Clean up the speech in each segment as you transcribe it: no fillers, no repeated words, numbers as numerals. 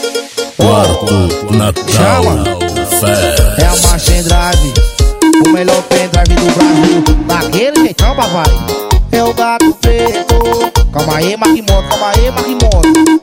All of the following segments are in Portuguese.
Quarto Natal Fest. É a Machine Drive, o melhor pendrive do Brasil. Daquele jeitão, papai. É o gato preto. Calma aí, Marquimoto, calma aí, Marquimoto.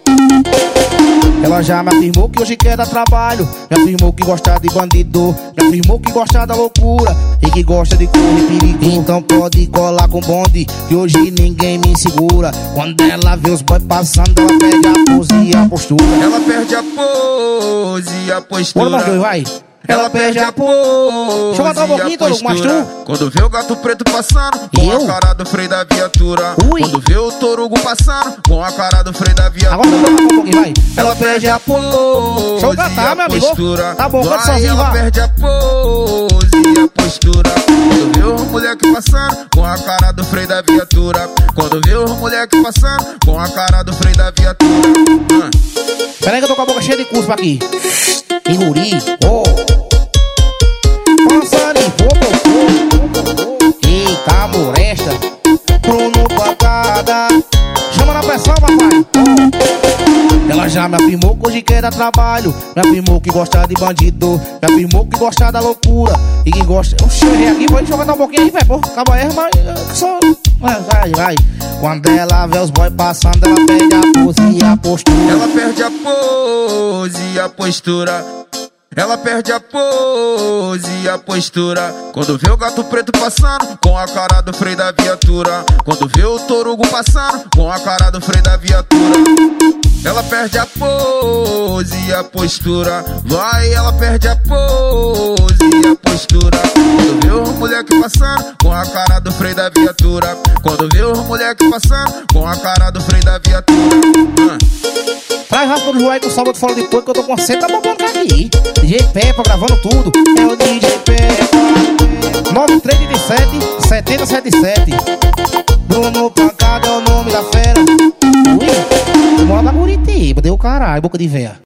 Ela já me afirmou que hoje quer dar trabalho. Me afirmou que gosta de bandido. Me afirmou que gosta da loucura e que gosta de correr perigo. Então pode colar com bonde, que hoje ninguém me segura. Quando ela vê os boys passando, ela perde a pose e a postura. Ela perde a pose e a postura. Bora nós dois, vai. Ela perde a pose. Deixa eu matar um pouquinho, todo mundo, mas tu. Quando vê o gato preto passando com Eu? a cara do freio da viatura. Ui. Quando vê o torugo passando com a cara do freio da viatura. Agora eu vou matar um pouquinho, vai. Ela perde a pose. Deixa eu cantar, meu amigo. Postura. Tá bom, canta Vai, sozinho, ela vai. perde a pose e a postura. Quando vê o moleque passando com a cara do freio da viatura. Quando vê o moleque passando com a cara do freio da viatura. Pera aí que eu tô com a boca cheia de cuspa aqui. Inguri, oh. Passando em fogo. Eita, moresta. Bruno Pancada. Chama na pressão, papai. Oh. Ela já me afirmou que hoje quer dar trabalho. Me afirmou que gosta de bandido. Me afirmou que gosta da loucura e que gosta... Oxi, eu errei aqui, deixa eu cantar um pouquinho aí, velho. Pô, acaba aí, mas só... Vai. Quando ela vê os boys passando, ela perde a pose e a postura. Ela perde a pose e a postura. Ela perde a pose e a postura. Quando vê o gato preto passando com a cara do freio da viatura. Quando vê o torugo passando com a cara do freio da viatura. Ela perde a pose e a postura. Vai, ela perde a pose e a postura. Quando vê o moleque passando com a cara do freio da viatura. Quando vê o moleque passando com a cara do freio da viatura. Traz raspa do joelho com salva de fora de porco que eu tô com seta bombando aqui. DJ Peppa gravando tudo. É o DJ Peppa. 9317 7077. Bruno Pancada é o nome da fera. Ui, mora na Curitiba, deu caralho, boca de véia.